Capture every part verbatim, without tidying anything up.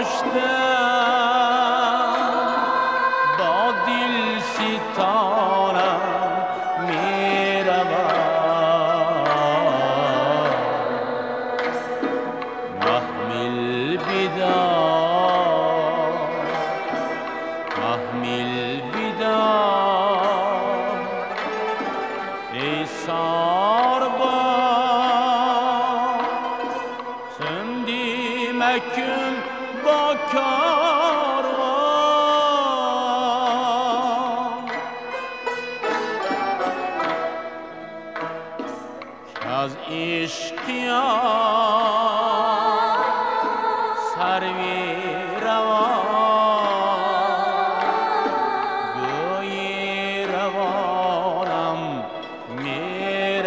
با دل ستانم می روم محمل بدار محمل بدار ای ساربان سندی مکن با کاروان که از اشتیاق سروی روان گوی روانم می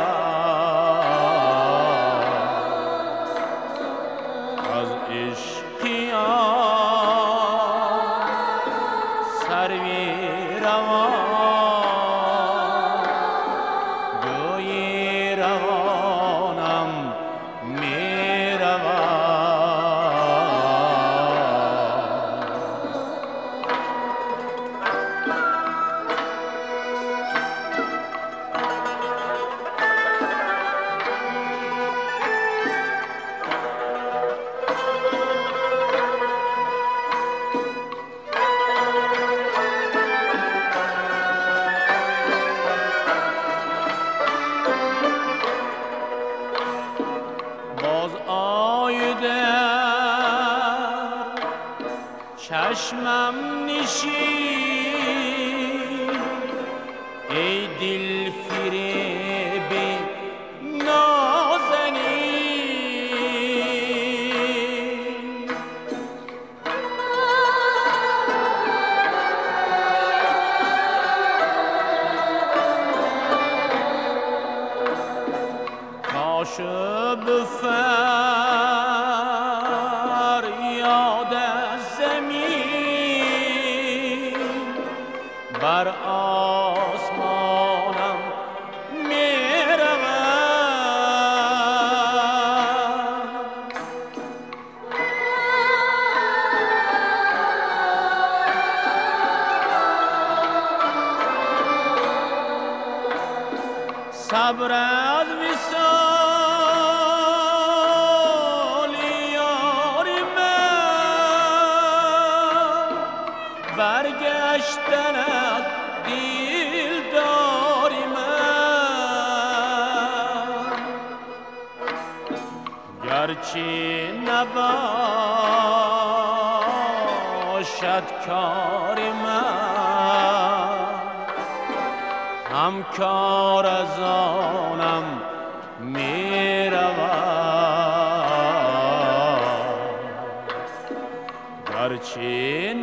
روان از اشتیاق سروی روان گوی روانم می روان باز آیده چشمم نشین ای دل فریب نازنین کاشب فریاد زمین بر آسمانم می رود صبر از وصال یار من برگشتن از دلدار من گرچه نباشد کار من هم کار از آنم می روم گرچه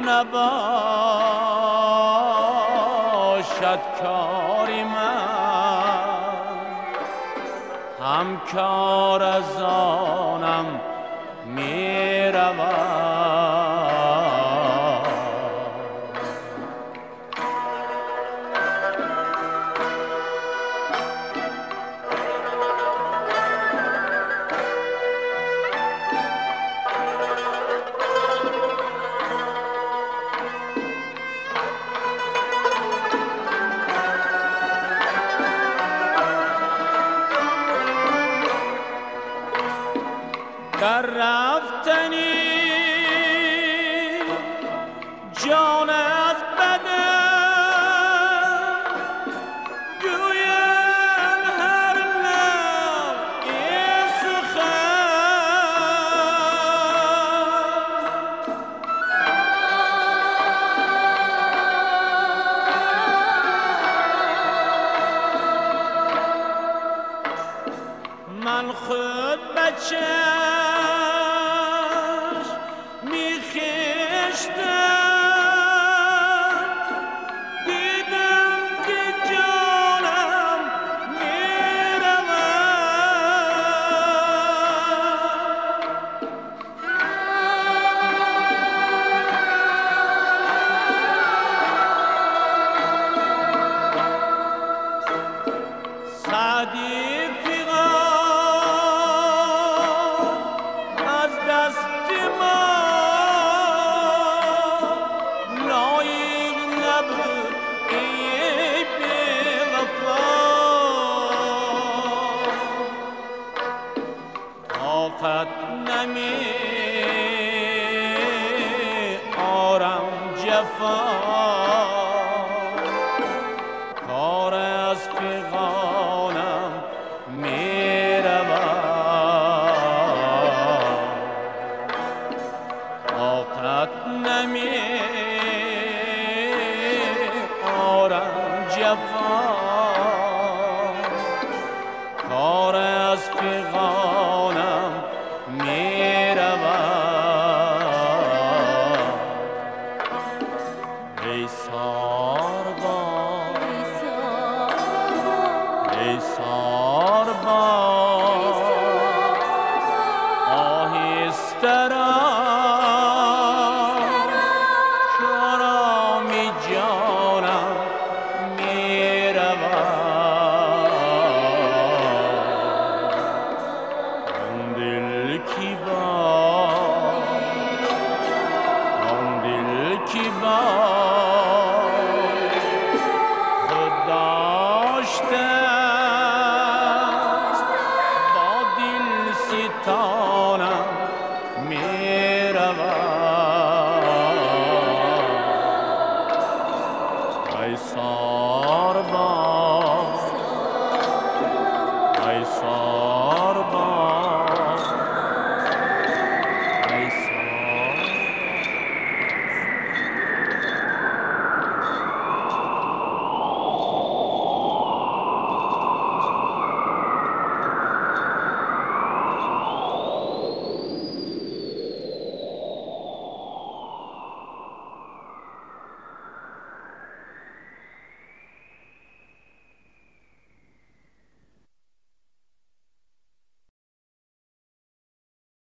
نباشد کار من هم کار از آنم می روم در رفتنی جان از بدن گویم هر لحظه سخن من خود بچه از دست ما جفا کار از پیغانم می رود طاقت نمی آرم جفا کار از پیغانم می رود ای ساربان ای ساربان آهسته را چرامی جانم می رود آن دل کی با آن دل کی با